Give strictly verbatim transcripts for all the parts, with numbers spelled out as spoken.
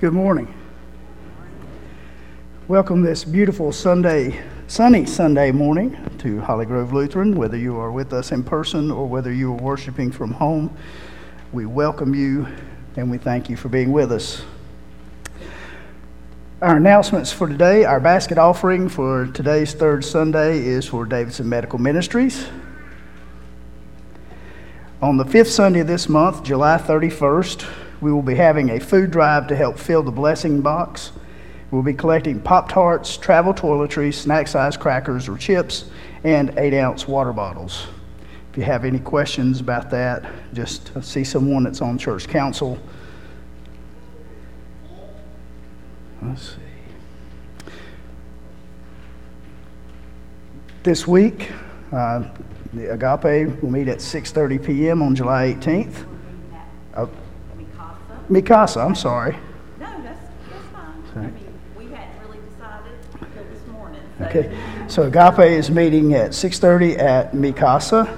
Good morning. Welcome this beautiful Sunday, sunny Sunday morning to Holly Grove Lutheran, whether you are with us in person or whether you are worshiping from home. We welcome you and we thank you for being with us. Our announcements for today, our basket offering for today's third Sunday is for Davidson Medical Ministries. On the fifth Sunday of this month, July thirty-first, we will be having a food drive to help fill the blessing box. We'll be collecting Pop-Tarts, travel toiletries, snack-sized crackers or chips, and eight-ounce water bottles. If you have any questions about that, just see someone that's on church council. Let's see. This week, uh, the Agape will meet at six thirty p.m. on July eighteenth. Oh, Mikasa. Mikasa, I'm sorry. No, that's, that's fine. Sorry. I mean, we hadn't really decided until this morning. So. Okay, so Agape is meeting at six thirty at Mikasa.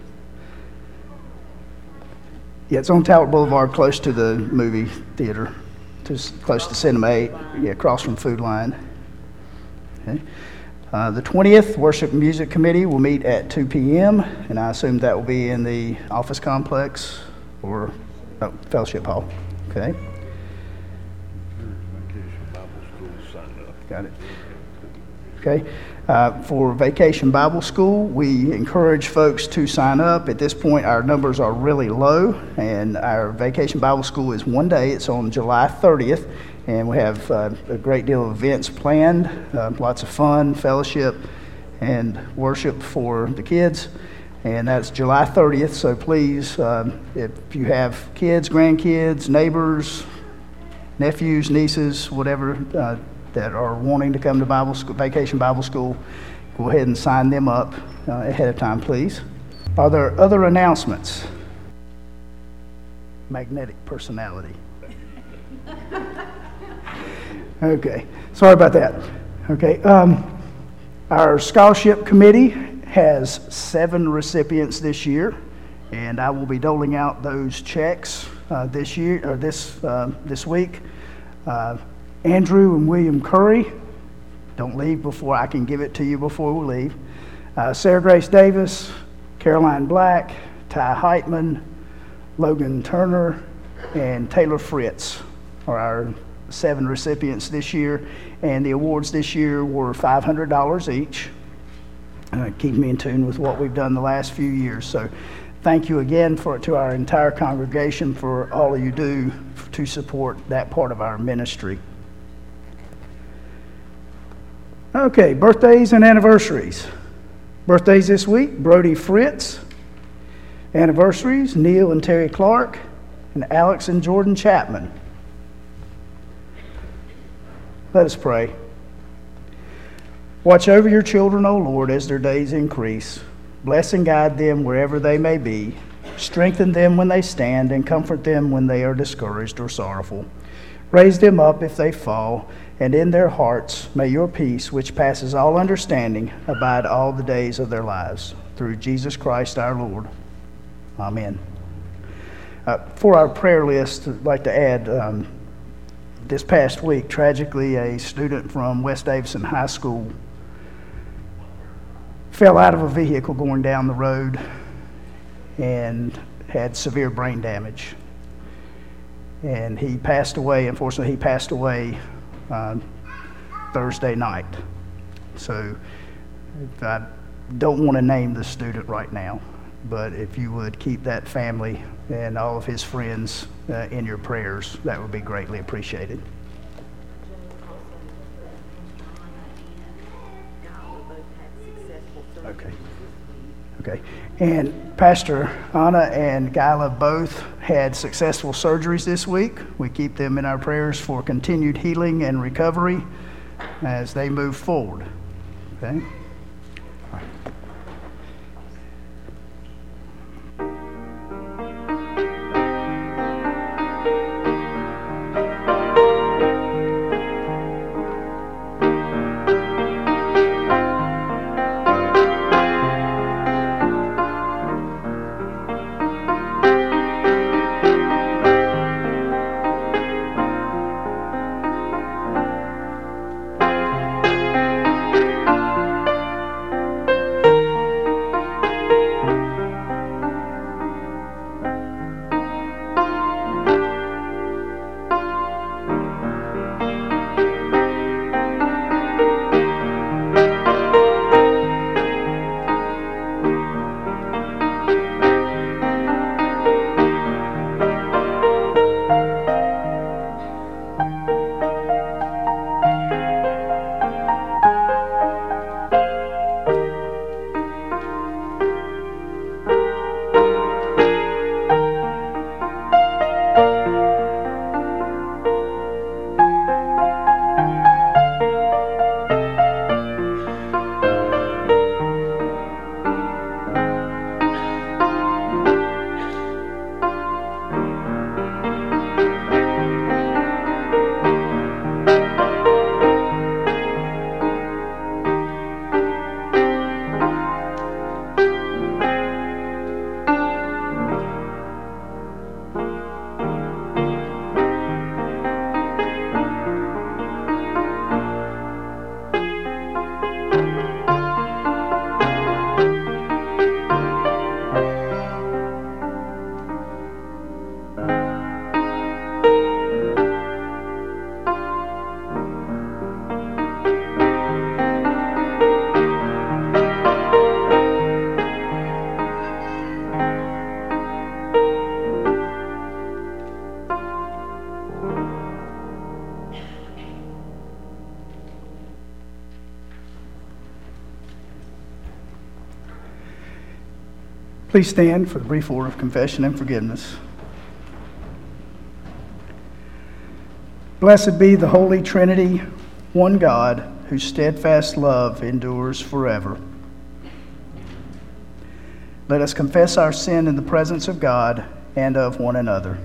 Yeah, it's on Talbot Boulevard, close to the movie theater, just close to Cinema eight, yeah, across from Food Line. Okay. Uh, the twentieth, Worship and Music Committee will meet at two p.m., and I assume that will be in the office complex or oh, Fellowship Hall. Okay. Got it. Okay. Uh, for Vacation Bible School, we encourage folks to sign up. At this point, our numbers are really low, and our Vacation Bible School is one day. It's on July thirtieth, and we have uh, a great deal of events planned, uh, lots of fun, fellowship, and worship for the kids. And that's July thirtieth, so please, um, if you have kids, grandkids, neighbors, nephews, nieces, whatever, uh, that are wanting to come to Bible school, Vacation Bible School, go ahead and sign them up uh, ahead of time, please. Are there other announcements? Magnetic personality. Okay, sorry about that. Okay, um, our scholarship committee has seven recipients this year, and I will be doling out those checks uh, this year or this uh, this week. Uh, Andrew and William Curry, don't leave before I can give it to you before we leave. Uh, Sarah Grace Davis, Caroline Black, Ty Heitman, Logan Turner, and Taylor Fritz are our seven recipients this year, and the awards this year were five hundred dollars each. Uh, keep me in tune with what we've done the last few years. So thank you again for to our entire congregation for all you do to support that part of our ministry. Okay, birthdays and anniversaries. Birthdays this week, Brody Fritz. Anniversaries, Neil and Terry Clark, and Alex and Jordan Chapman. Let us pray. Watch over your children, O Lord, as their days increase. Bless and guide them wherever they may be. Strengthen them when they stand, and comfort them when they are discouraged or sorrowful. Raise them up if they fall, and in their hearts may your peace, which passes all understanding, abide all the days of their lives. Through Jesus Christ our Lord. Amen. Uh, for our prayer list, I'd like to add, um, this past week, tragically, a student from West Davidson High School fell out of a vehicle going down the road and had severe brain damage. And he passed away, unfortunately, he passed away uh, Thursday night. So I don't want to name the student right now, but if you would keep that family and all of his friends uh, in your prayers, that would be greatly appreciated. Okay. Okay. And Pastor Anna and Gyla both had successful surgeries this week. We keep them in our prayers for continued healing and recovery as they move forward. Okay. All right. Please stand for the brief order of confession and forgiveness. Blessed be the Holy Trinity, one God, whose steadfast love endures forever. Let us confess our sin in the presence of God and of one another.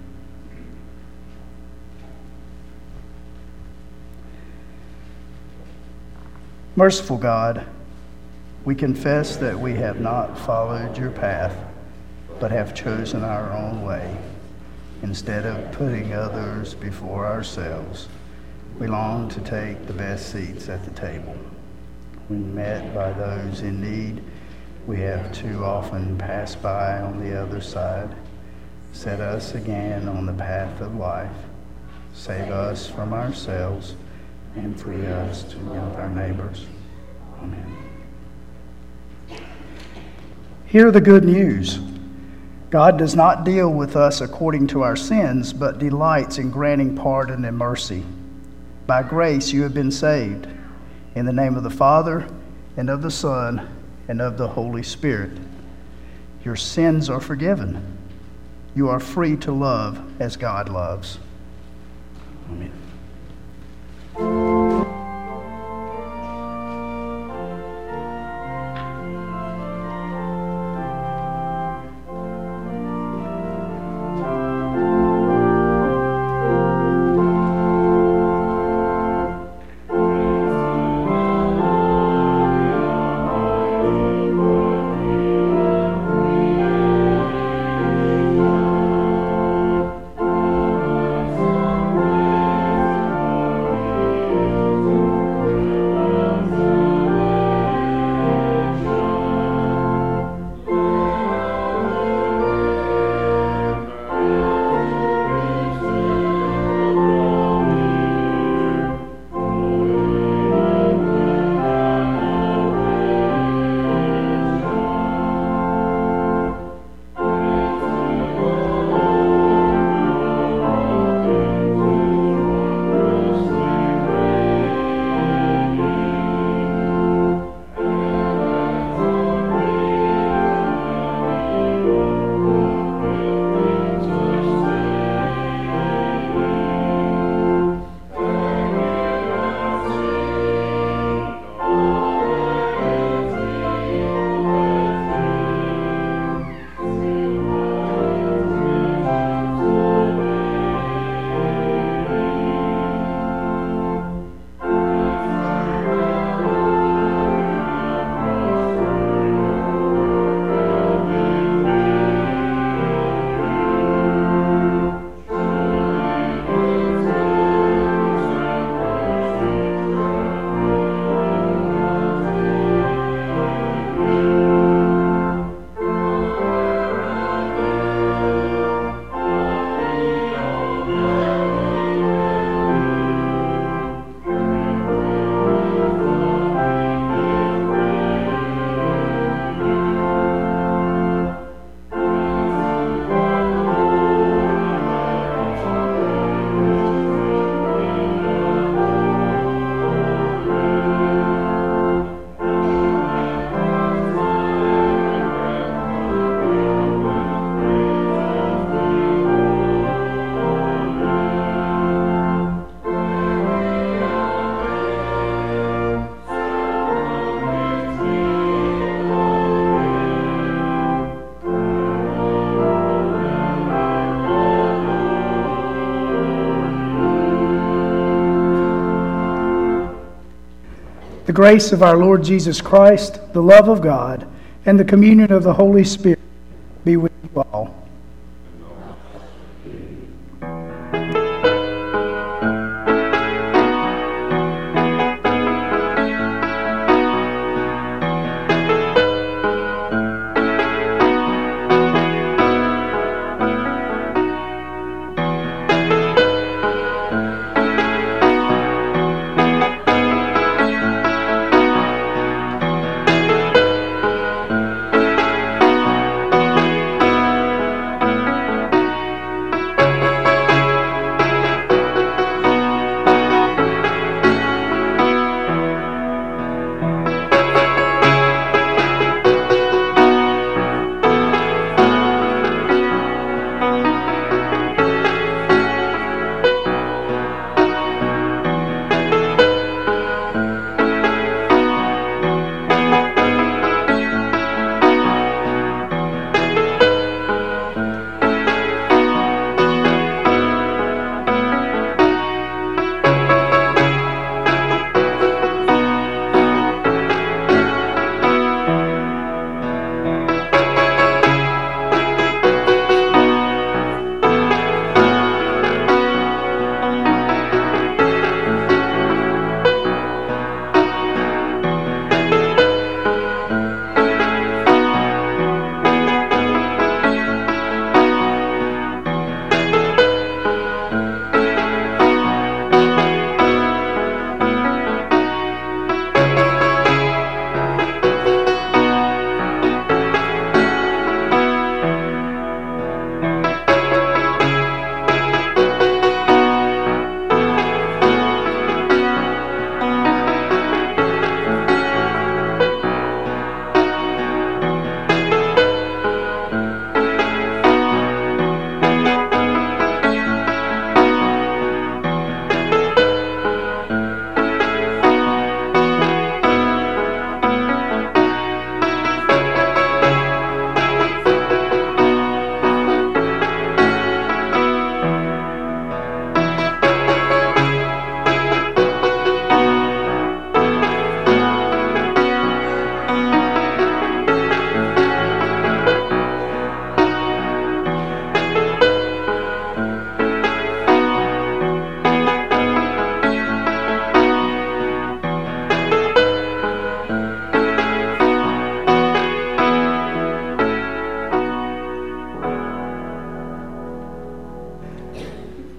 Merciful God, we confess that we have not followed your path, but have chosen our own way. Instead of putting others before ourselves, we long to take the best seats at the table. When met by those in need, we have too often passed by on the other side. Set us again on the path of life. Save us from ourselves and free us to help our neighbors. Amen. Hear the good news. God does not deal with us according to our sins, but delights in granting pardon and mercy. By grace you have been saved, in the name of the Father, and of the Son, and of the Holy Spirit. Your sins are forgiven. You are free to love as God loves. Amen. The grace of our Lord Jesus Christ, the love of God, and the communion of the Holy Spirit be with you all.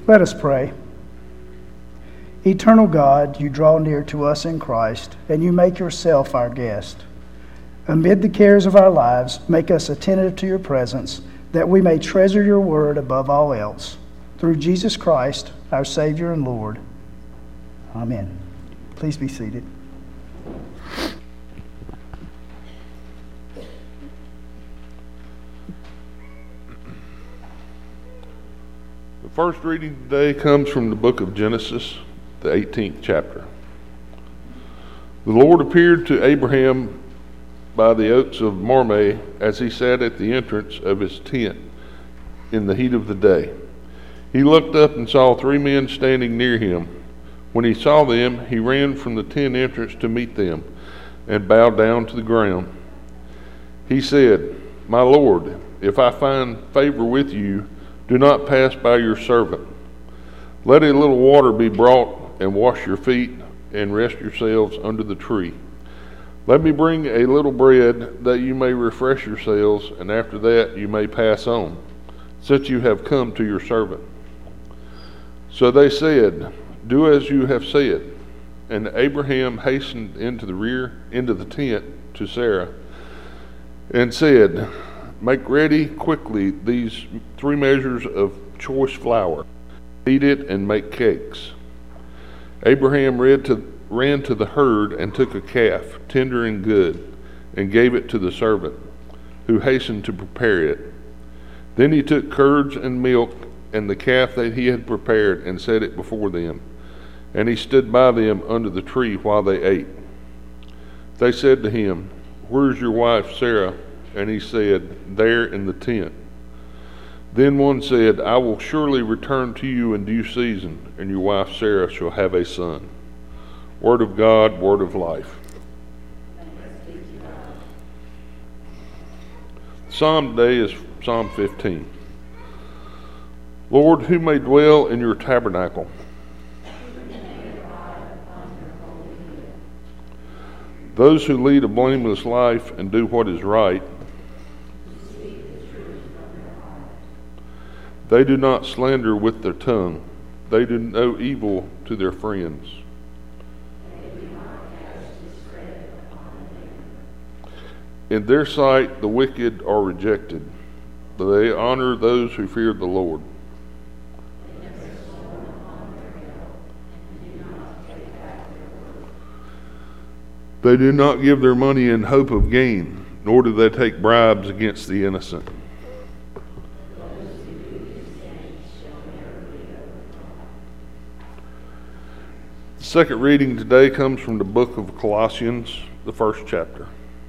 Let us pray. Eternal God, you draw near to us in Christ, and you make yourself our guest. Amid the cares of our lives, make us attentive to your presence, that we may treasure your word above all else. Through Jesus Christ, our Savior and Lord. Amen. Please be seated. The first reading today comes from the book of Genesis, the eighteenth chapter. The Lord appeared to Abraham by the oaks of Mamre as he sat at the entrance of his tent in the heat of the day. He looked up and saw three men standing near him. When he saw them, he ran from the tent entrance to meet them and bowed down to the ground. He said, "My Lord, if I find favor with you, do not pass by your servant. Let a little water be brought and wash your feet and rest yourselves under the tree. Let me bring a little bread that you may refresh yourselves, and after that you may pass on, since you have come to your servant." So they said, "Do as you have said." And Abraham hastened into the rear, into the tent to Sarah, and said, "Make ready quickly these three measures of choice flour. Knead it and make cakes." Abraham ran to, ran to the herd and took a calf, tender and good, and gave it to the servant, who hastened to prepare it. Then he took curds and milk and the calf that he had prepared and set it before them, and he stood by them under the tree while they ate. They said to him, "Where is your wife Sarah?" And he said, "There in the tent." Then one said, "I will surely return to you in due season, and your wife Sarah shall have a son." Word of God, word of life. The psalm today is Psalm fifteen. Lord, who may dwell in your tabernacle? Those who lead a blameless life and do what is right. They do not slander with their tongue. They do no evil to their friends. In their sight the wicked are rejected, but they honor those who fear the Lord. They do not give their money in hope of gain, nor do they take bribes against the innocent. The second reading today comes from the book of Colossians, the first chapter.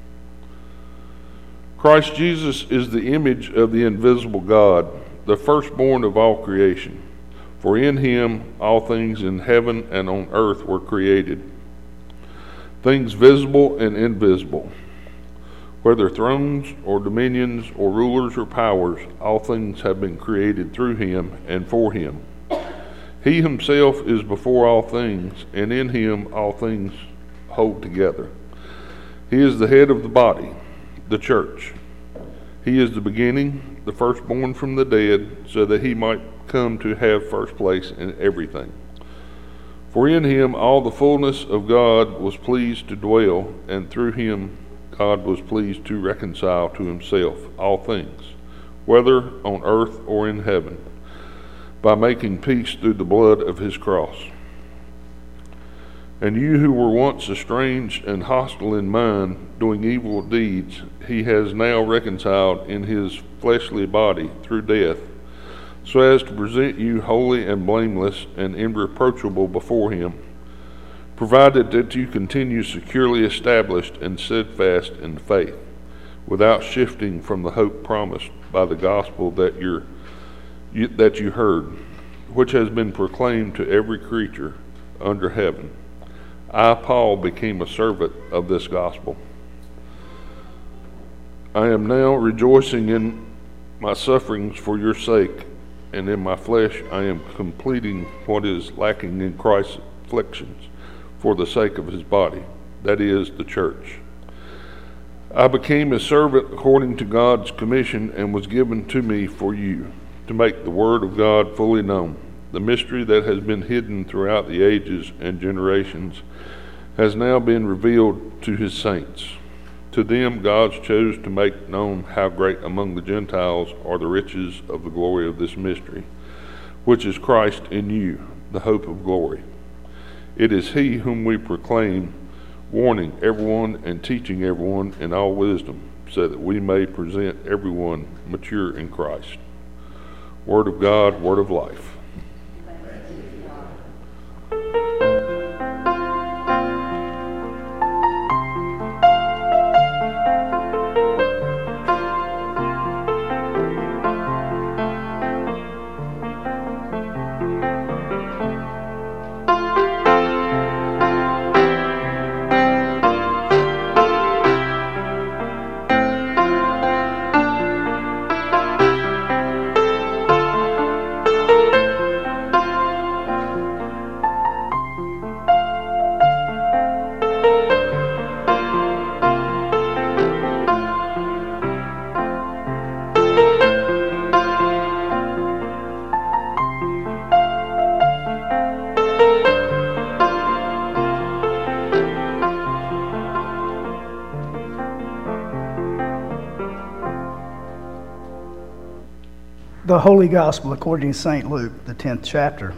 Christ Jesus is the image of the invisible God, the firstborn of all creation. For in him all things in heaven and on earth were created, things visible and invisible, whether thrones or dominions or rulers or powers, all things have been created through him and for him. He himself is before all things, and in him all things hold together. He is the head of the body, the church. He is the beginning, the firstborn from the dead, so that he might come to have first place in everything. For in him all the fullness of God was pleased to dwell, and through him God was pleased to reconcile to himself all things, whether on earth or in heaven, by making peace through the blood of his cross. And you who were once estranged and hostile in mind, doing evil deeds, he has now reconciled in his fleshly body through death, so as to present you holy and blameless and irreproachable before him, provided that you continue securely established and steadfast in faith, without shifting from the hope promised by the gospel that you're, you, that you heard, which has been proclaimed to every creature under heaven. I, Paul, became a servant of this gospel. I am now rejoicing in my sufferings for your sake, and in my flesh I am completing what is lacking in Christ's afflictions for the sake of his body, that is, the church. I became a servant according to God's commission and was given to me for you, to make the word of God fully known, The mystery that has been hidden throughout the ages and generations has now been revealed to his saints. To them God chose to make known how great among the Gentiles are the riches of the glory of this mystery, which is Christ in you, the hope of glory. It is he whom we proclaim, warning everyone and teaching everyone in all wisdom, so that we may present everyone mature in Christ. Word of God, word of life. The Holy Gospel according to Saint Luke, the tenth chapter.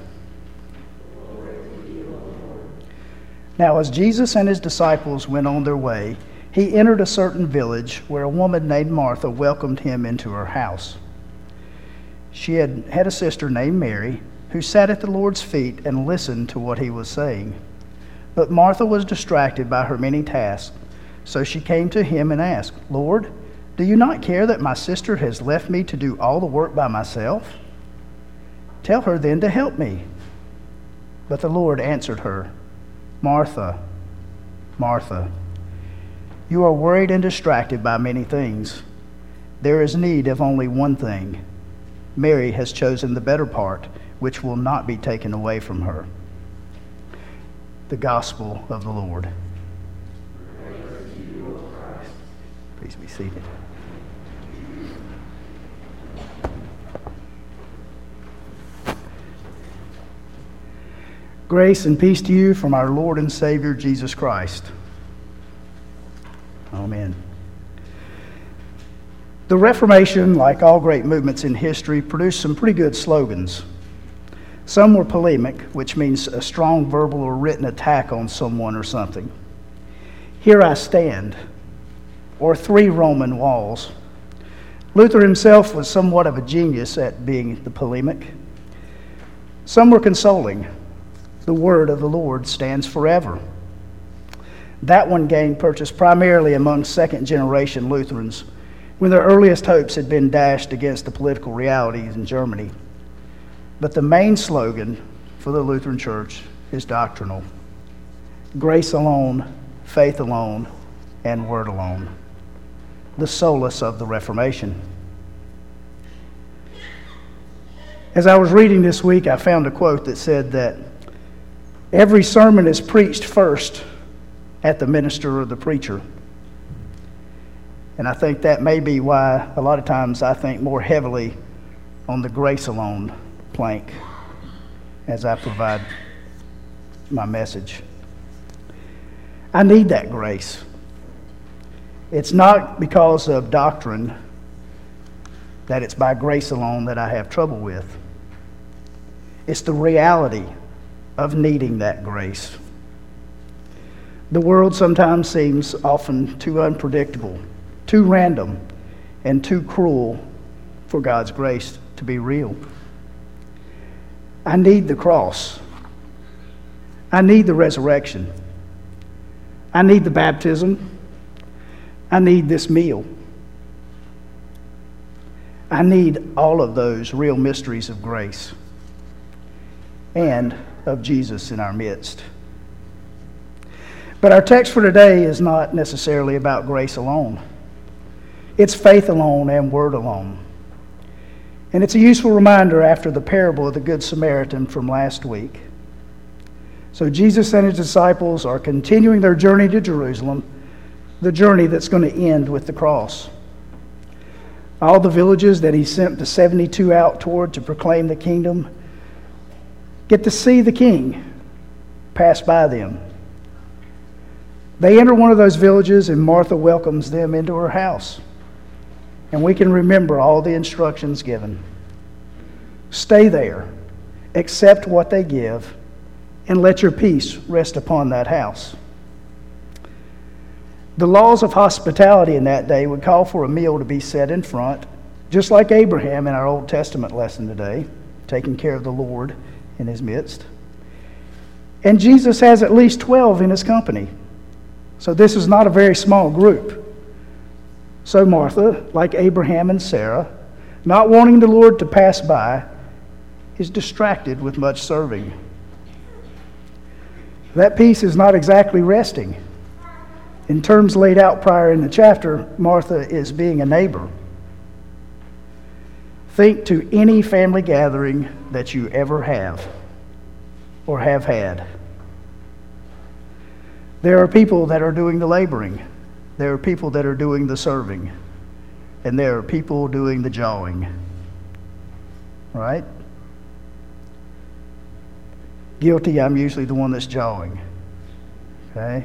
Now as Jesus and his disciples went on their way, he entered a certain village where a woman named Martha welcomed him into her house. She had had a sister named Mary, who sat at the Lord's feet and listened to what he was saying. But Martha was distracted by her many tasks, so she came to him and asked, "Lord, do you not care that my sister has left me to do all the work by myself? Tell her then to help me." But the Lord answered her, "Martha, Martha, you are worried and distracted by many things. There is need of only one thing. Mary has chosen the better part, which will not be taken away from her." The Gospel of the Lord. Please be seated. Grace and peace to you from our Lord and Savior, Jesus Christ. Amen. The Reformation, like all great movements in history, produced some pretty good slogans. Some were polemic, which means a strong verbal or written attack on someone or something. "Here I stand," or "Three Roman walls." Luther himself was somewhat of a genius at being the polemic. Some were consoling. "The word of the Lord stands forever." That one gained purchase primarily among second-generation Lutherans, when their earliest hopes had been dashed against the political realities in Germany. But the main slogan for the Lutheran Church is doctrinal: grace alone, faith alone, and word alone. The solace of the Reformation. As I was reading this week, I found a quote that said that every sermon is preached first at the minister or the preacher. And I think that may be why a lot of times I think more heavily on the grace alone plank as I provide my message. I need that grace. It's not because of doctrine that it's by grace alone that I have trouble with. It's the reality of needing that grace. The world sometimes seems often too unpredictable, too random, and too cruel for God's grace to be real. I need the cross. I need the resurrection. I need the baptism. I need this meal. I need all of those real mysteries of grace and of Jesus in our midst. But our text for today is not necessarily about grace alone. It's faith alone and word alone. And it's a useful reminder after the parable of the Good Samaritan from last week. So Jesus and his disciples are continuing their journey to Jerusalem, the journey that's going to end with the cross. All the villages that he sent the seventy-two out toward to proclaim the kingdom get to see the king pass by them. They enter one of those villages, and Martha welcomes them into her house. And we can remember all the instructions given. Stay there, accept what they give, and let your peace rest upon that house. The laws of hospitality in that day would call for a meal to be set in front, just like Abraham in our Old Testament lesson today, taking care of the Lord in his midst. And Jesus has at least twelve in his company. So this is not a very small group. So Martha, like Abraham and Sarah, not wanting the Lord to pass by, is distracted with much serving. That peace is not exactly resting. In terms laid out prior in the chapter, Martha is being a neighbor. Think to any family gathering that you ever have or have had. There are people that are doing the laboring. There are people that are doing the serving. And there are people doing the jawing. Right? Guilty, I'm usually the one that's jawing. Okay?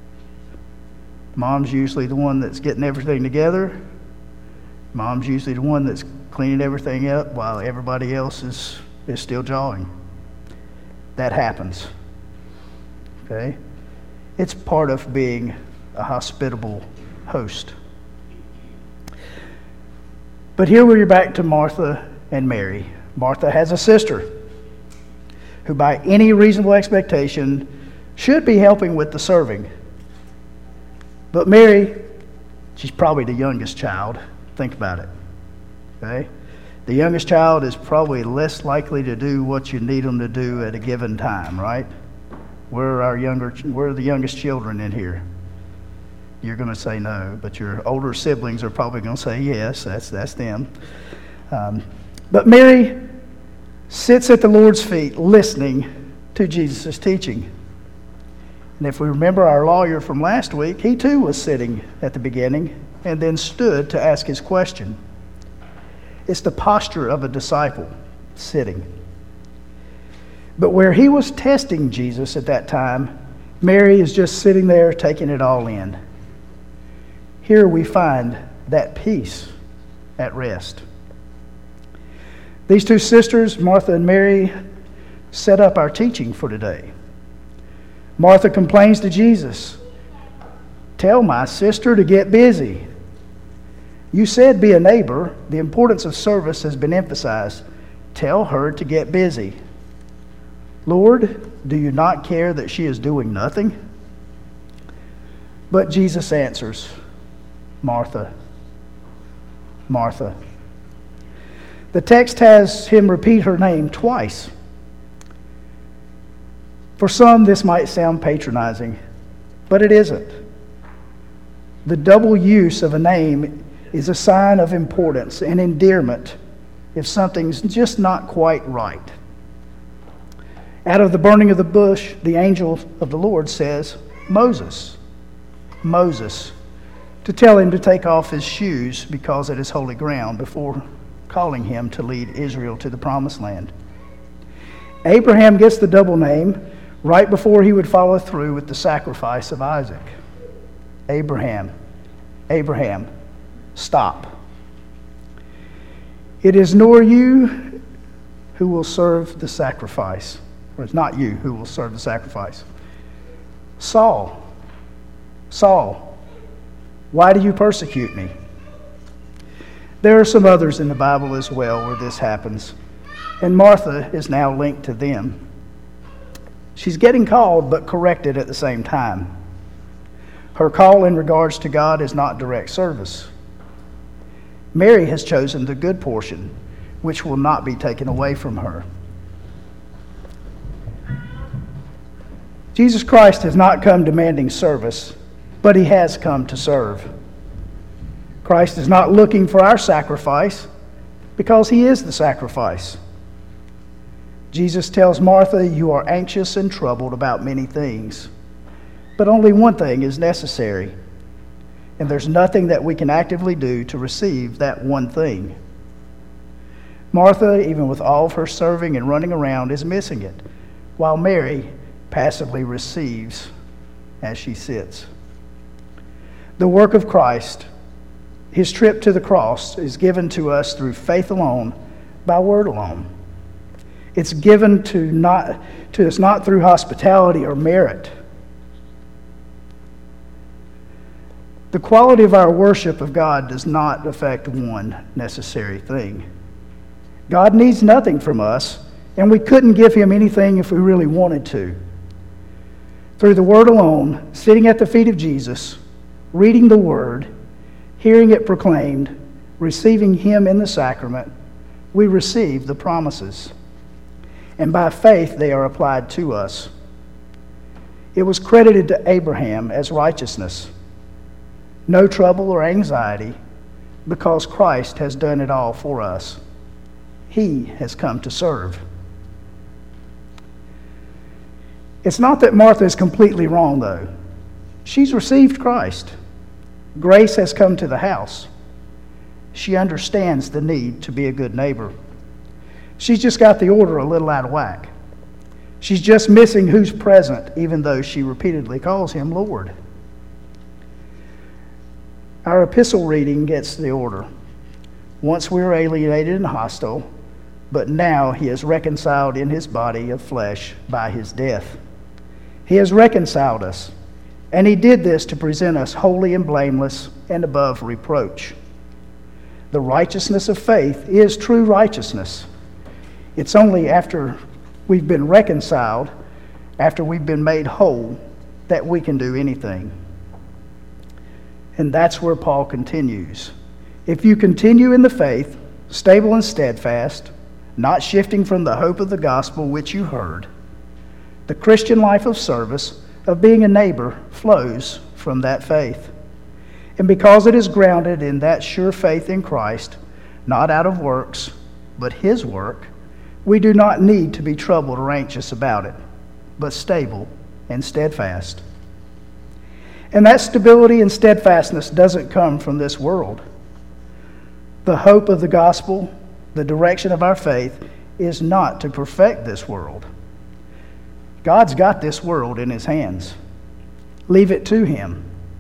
Mom's usually the one that's getting everything together. Mom's usually the one that's cleaning everything up while everybody else is, is still jawing. That happens. Okay? It's part of being a hospitable host. But here we're back to Martha and Mary. Martha has a sister who, by any reasonable expectation, should be helping with the serving. But Mary, she's probably the youngest child. Think about it. Okay? The youngest child is probably less likely to do what you need them to do at a given time, right? We're our younger, we're the youngest children in here. You're going to say no, but your older siblings are probably going to say yes. That's that's them. Um, but Mary sits at the Lord's feet, listening to Jesus' teaching. And if we remember our lawyer from last week, he too was sitting at the beginning and then stood to ask his question. It's the posture of a disciple, sitting. But where he was testing Jesus at that time, Mary is just sitting there taking it all in. Here we find that peace at rest. These two sisters, Martha and Mary, set up our teaching for today. Martha complains to Jesus, "Tell my sister to get busy. You said be a neighbor. The importance of service has been emphasized. Tell her to get busy. Lord, do you not care that she is doing nothing?" But Jesus answers, "Martha, Martha." The text has him repeat her name twice. For some, this might sound patronizing, but it isn't. The double use of a name is a sign of importance and endearment if something's just not quite right. Out of the burning of the bush, the angel of the Lord says, Moses, Moses, to tell him to take off his shoes because it is holy ground, before calling him to lead Israel to the promised land. Abraham gets the double name right before he would follow through with the sacrifice of Isaac. Abraham, Abraham, stop. It is nor you who will serve the sacrifice, or it's not you who will serve the sacrifice. Saul, Saul, why do you persecute me? There are some others in the Bible as well where this happens, and Martha is now linked to them. She's getting called but corrected at the same time. Her call in regards to God is not direct service. Mary has chosen the good portion, which will not be taken away from her. Jesus Christ has not come demanding service, but he has come to serve. Christ is not looking for our sacrifice because he is the sacrifice. Jesus tells Martha, you are anxious and troubled about many things, but only one thing is necessary, and there's nothing that we can actively do to receive that one thing. Martha, even with all of her serving and running around, is missing it, while Mary passively receives as she sits. The work of Christ, his trip to the cross, is given to us through faith alone, by word alone. It's given to not to us not through hospitality or merit. The quality of our worship of God does not affect one necessary thing. God needs nothing from us, and we couldn't give him anything if we really wanted to. Through the word alone, sitting at the feet of Jesus, reading the word, hearing it proclaimed, receiving him in the sacrament, we receive the promises. And by faith they are applied to us. It was credited to Abraham as righteousness. No trouble or anxiety, because Christ has done it all for us. He has come to serve. It's not that Martha is completely wrong, though. She's received Christ. Grace has come to the house. She understands the need to be a good neighbor. She's just got the order a little out of whack. She's just missing who's present, even though she repeatedly calls him Lord. Our epistle reading gets the order. Once we were alienated and hostile, but now he is reconciled in his body of flesh by his death. He has reconciled us, and he did this to present us holy and blameless and above reproach. The righteousness of faith is true righteousness. It's only after we've been reconciled, after we've been made whole, that we can do anything. And that's where Paul continues. If you continue in the faith, stable and steadfast, not shifting from the hope of the gospel which you heard, the Christian life of service, of being a neighbor, flows from that faith. And because it is grounded in that sure faith in Christ, not out of works, but his work, we do not need to be troubled or anxious about it, but stable and steadfast. And that stability and steadfastness doesn't come from this world. The hope of the gospel, the direction of our faith, is not to perfect this world. God's got this world in his hands. Leave it to him.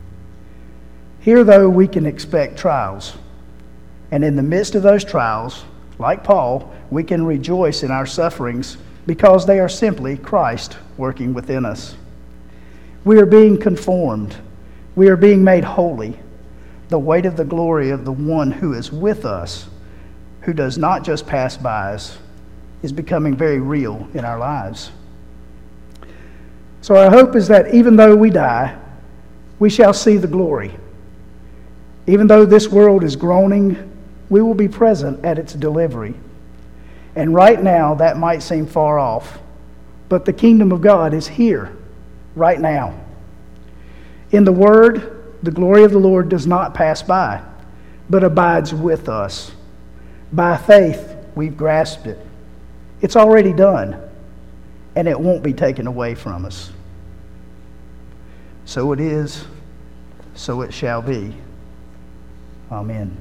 Here, though, we can expect trials. And in the midst of those trials, like Paul, we can rejoice in our sufferings because they are simply Christ working within us. We are being conformed. We are being made holy. The weight of the glory of the one who is with us, who does not just pass by us, is becoming very real in our lives. So our hope is that even though we die, we shall see the glory. Even though this world is groaning, we will be present at its delivery. And right now, that might seem far off, but the kingdom of God is here, right now. In the Word, the glory of the Lord does not pass by, but abides with us. By faith, we've grasped it. It's already done, and it won't be taken away from us. So it is, so it shall be. Amen.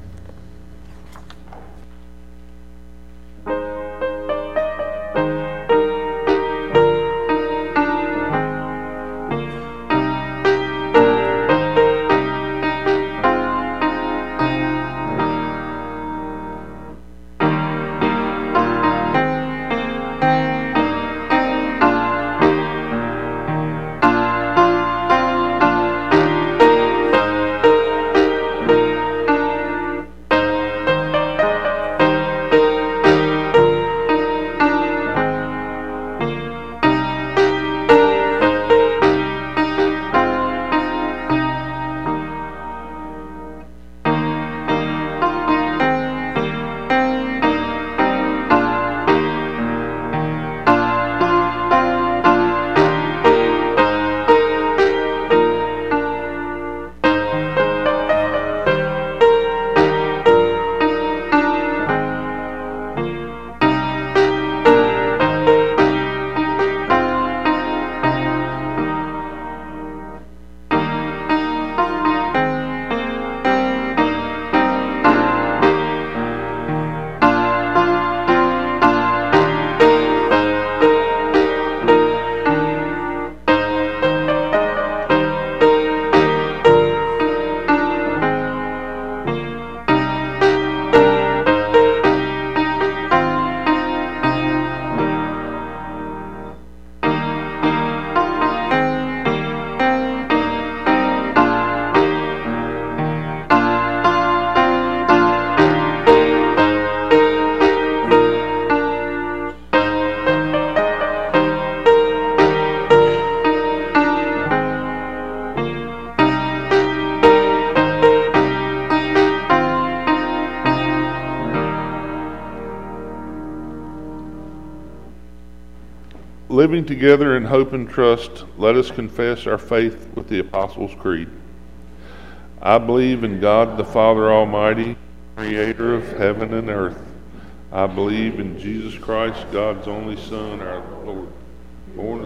Living together in hope and trust, let us confess our faith with the Apostles' Creed. I believe in God the Father Almighty, creator of heaven and earth. I believe in Jesus Christ, God's only Son, our Lord, born of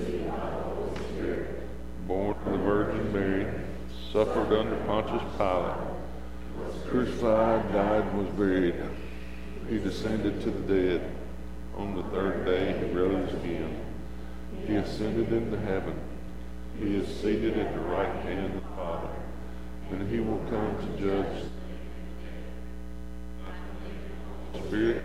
born of the Virgin Mary, suffered under Pontius Pilate, crucified, died, and was buried. He descended to the dead. On the third day he rose again. He ascended into heaven. He is seated at the right hand of the Father, and he will come to judge the Spirit.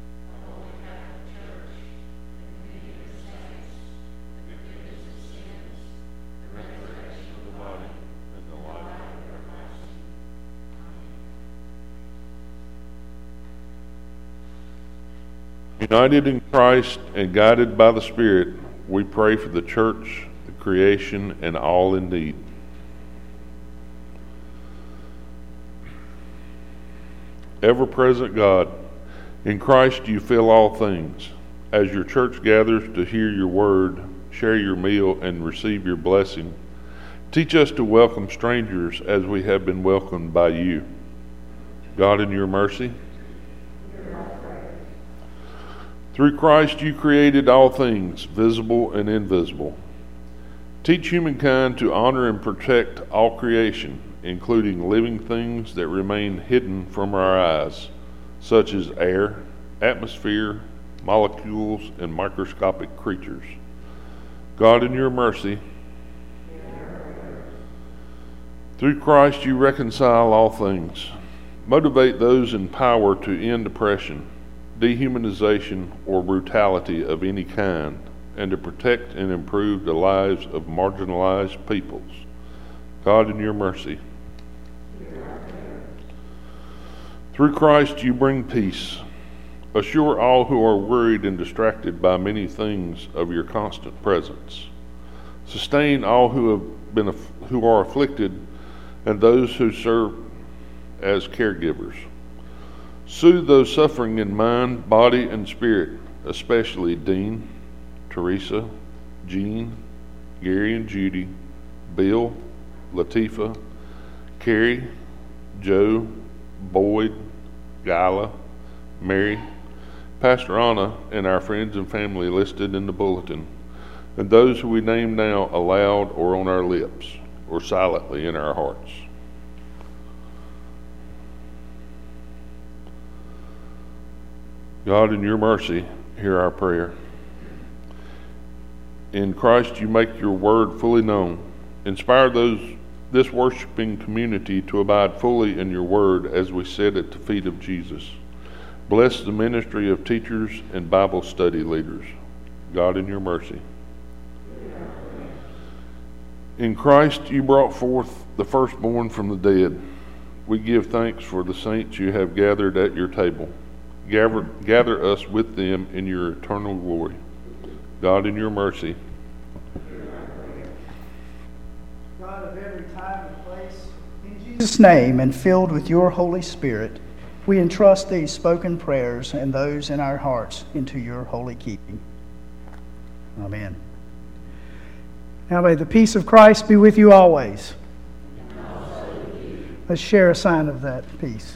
United in Christ and guided by the Spirit, we pray for the church, the creation, and all in need. Ever-present God, in Christ you fill all things. As your church gathers to hear your word, share your meal, and receive your blessing, teach us to welcome strangers as we have been welcomed by you. God, in your mercy, through Christ you created all things, visible and invisible. Teach humankind to honor and protect all creation, including living things that remain hidden from our eyes, such as air, atmosphere, molecules, and microscopic creatures. God, in your mercy, through Christ you reconcile all things. Motivate those in power to end oppression, dehumanization, or brutality of any kind, and to protect and improve the lives of marginalized peoples. God, in your mercy. Through Christ you bring peace. Assure all who are worried and distracted by many things of your constant presence. Sustain all who have been who are afflicted and those who serve as caregivers. Soothe those suffering in mind, body, and spirit, especially Dean, Teresa, Jean, Gary and Judy, Bill, Latifah, Carrie, Joe, Boyd, Gyla, Mary, Pastor Anna, and our friends and family listed in the bulletin, and those who we name now aloud or on our lips, or silently in our hearts. God, in your mercy, hear our prayer. In Christ you make your word fully known. Inspire those this worshiping community to abide fully in your word as we sit at the feet of Jesus. Bless the ministry of teachers and Bible study leaders. God, in your mercy. In Christ you brought forth the firstborn from the dead. We give thanks for the saints you have gathered at your table. Gather, gather us with them in your eternal glory. God, in your mercy. God of every time and place, in Jesus' name and filled with your Holy Spirit, we entrust these spoken prayers and those in our hearts into your holy keeping. Amen. Now may the peace of Christ be with you always. Let's share a sign of that peace.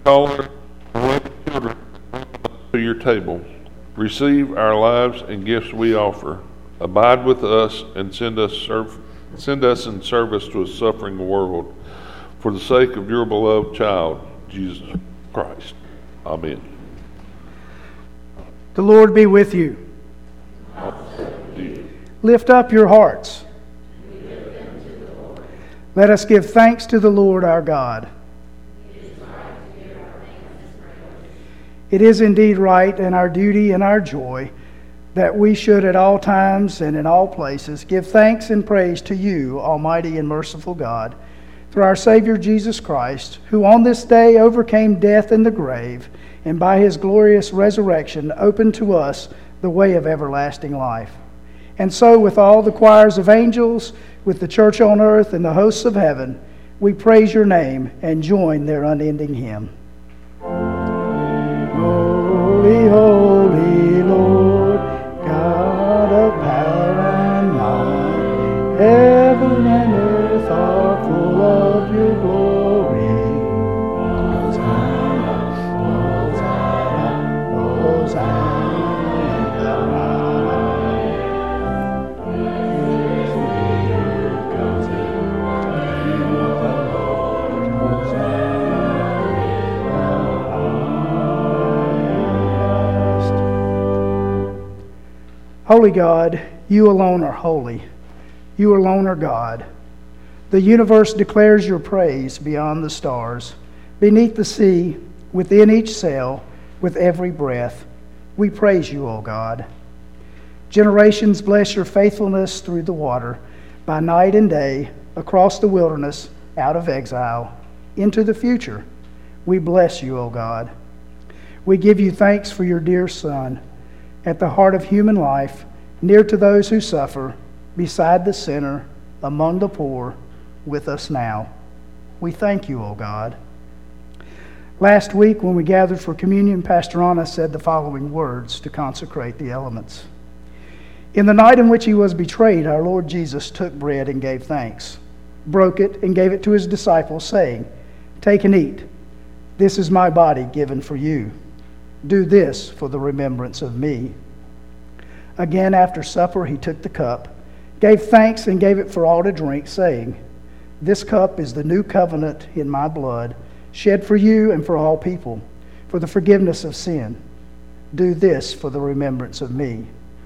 Call our children to your table. Receive our lives and gifts we offer. Abide with us and send us serve, send us in service to a suffering world, for the sake of your beloved child, Jesus Christ. Amen. The Lord be with you. Lift up your hearts. Let us give thanks to the Lord our God. It is indeed right and our duty and our joy that we should at all times and in all places give thanks and praise to you, Almighty and merciful God, through our Savior Jesus Christ, who on this day overcame death and the grave, and by his glorious resurrection opened to us the way of everlasting life. And so with all the choirs of angels, with the church on earth and the hosts of heaven, we praise your name and join their unending hymn. Holy, holy Lord, God of power and might, heaven and earth are full of your glory. Hosanna, Hosanna, Hosanna in the highest. Here comes the name of the Lord, Hosanna in the highest. Holy God, you alone are holy. You alone are God. The universe declares your praise beyond the stars, beneath the sea, within each cell, with every breath. We praise you, O God. Generations bless your faithfulness through the water, by night and day, across the wilderness, out of exile, into the future. We bless you, O God. We give you thanks for your dear Son, at the heart of human life, near to those who suffer, beside the sinner, among the poor, with us now. We thank you, O God. Last week, when we gathered for communion, Pastor Anna said the following words to consecrate the elements. In the night in which he was betrayed, our Lord Jesus took bread and gave thanks, broke it, and gave it to his disciples, saying, "Take and eat. This is my body given for you. Do this for the remembrance of me." Again, after supper, he took the cup, gave thanks, and gave it for all to drink, saying, "This cup is the new covenant in my blood, shed for you and for all people, for the forgiveness of sin. Do this for the remembrance of me."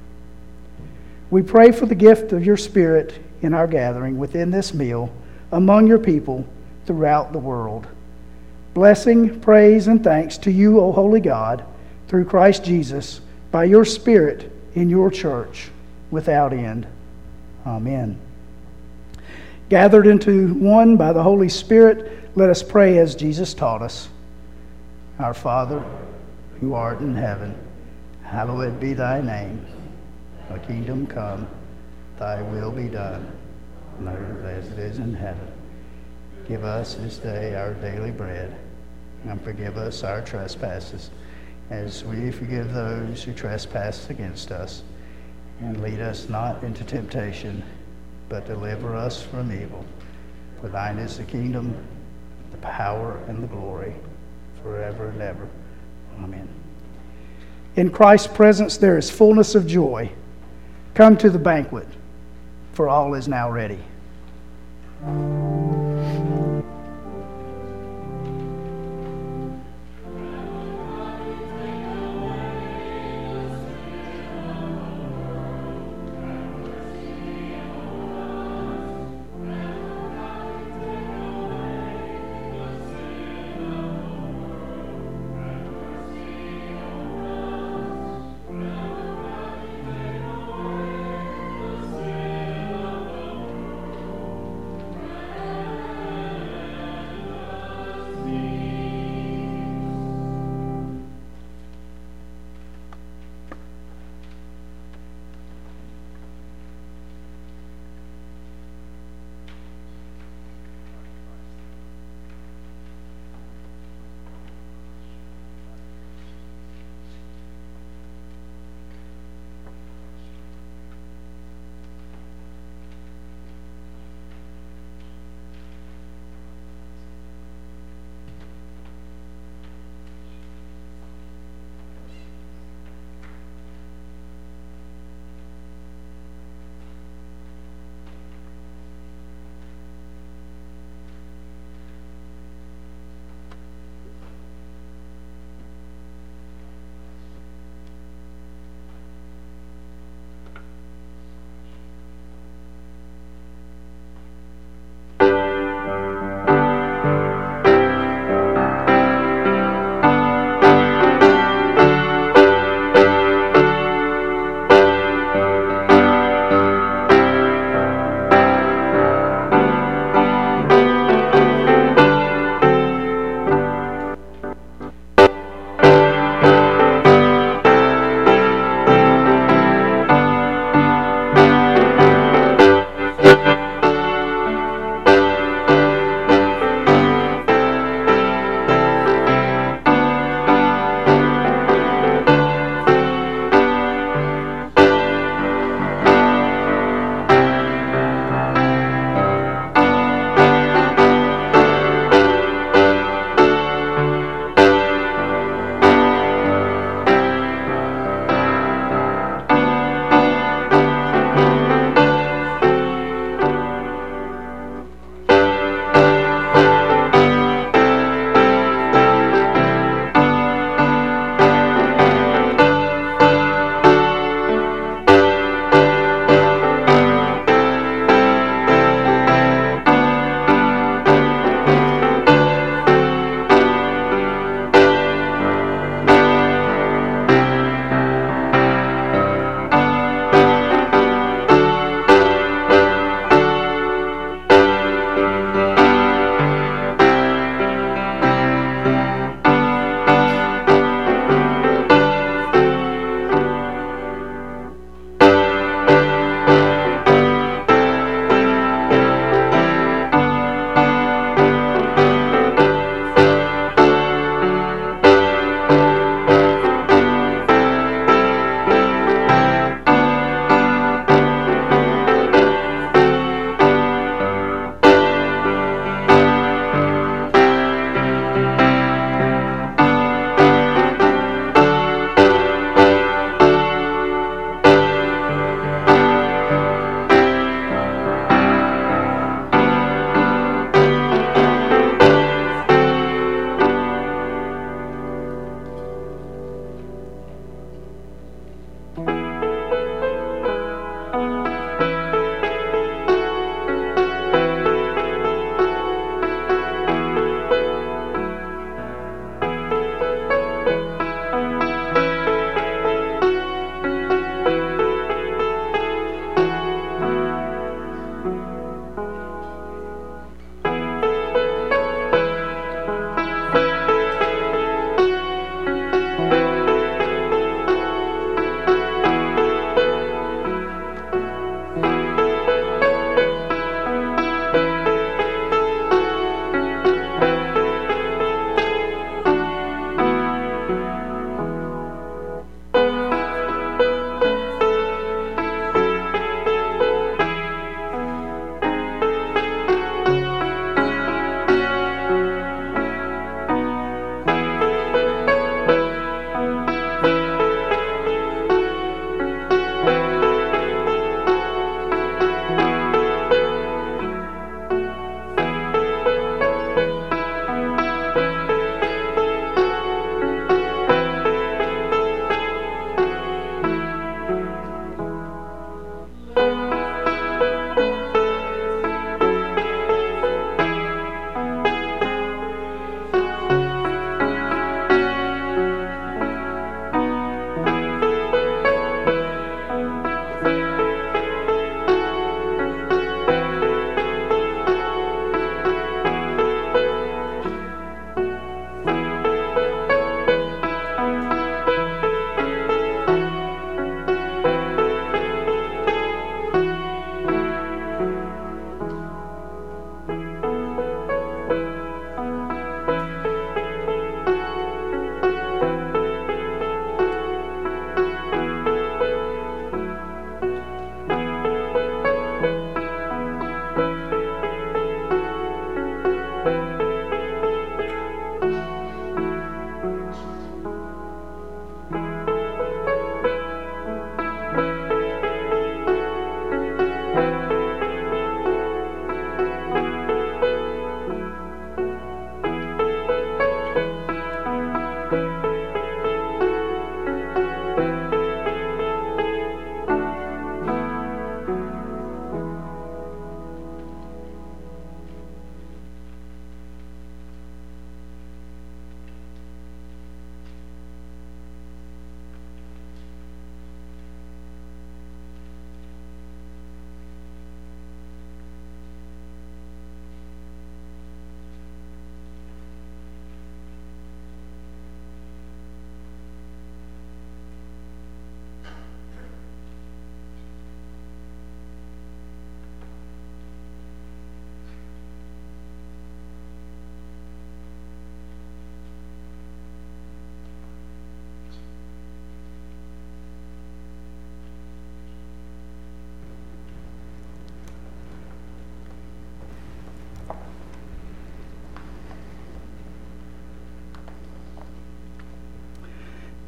We pray for the gift of your Spirit in our gathering within this meal among your people throughout the world. Blessing, praise, and thanks to you, O holy God, through Christ Jesus, by your Spirit in your church without end. Amen. Gathered into one by the Holy Spirit, let us pray as Jesus taught us. Our Father, who art in heaven, hallowed be thy name. Thy kingdom come, thy will be done, on earth as it is in heaven. Give us this day our daily bread, and forgive us our trespasses, as we forgive those who trespass against us. And lead us not into temptation, but deliver us from evil. For thine is the kingdom, the power, and the glory, forever and ever. Amen. In Christ's presence there is fullness of joy. Come to the banquet, for all is now ready.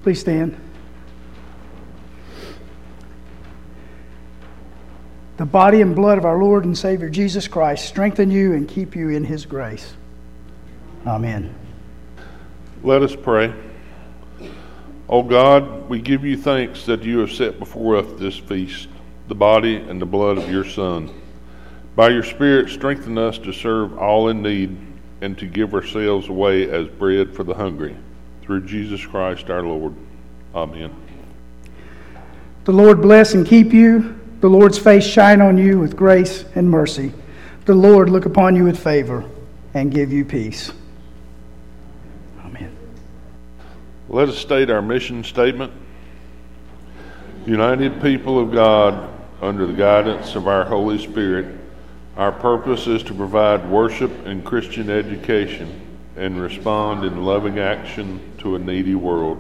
Please stand. The body and blood of our Lord and Savior Jesus Christ strengthen you and keep you in his grace. Amen. Let us pray. O God, we give you thanks that you have set before us this feast, the body and the blood of your Son. By your Spirit, strengthen us to serve all in need and to give ourselves away as bread for the hungry. Through Jesus Christ our Lord. Amen. The Lord bless and keep you. The Lord's face shine on you with grace and mercy. The Lord look upon you with favor and give you peace. Amen. Let us state our mission statement. United people of God, under the guidance of our Holy Spirit, our purpose is to provide worship and Christian education and respond in loving action to a needy world.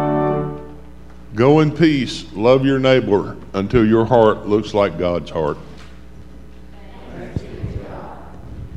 Go in peace, love your neighbor until your heart looks like God's heart.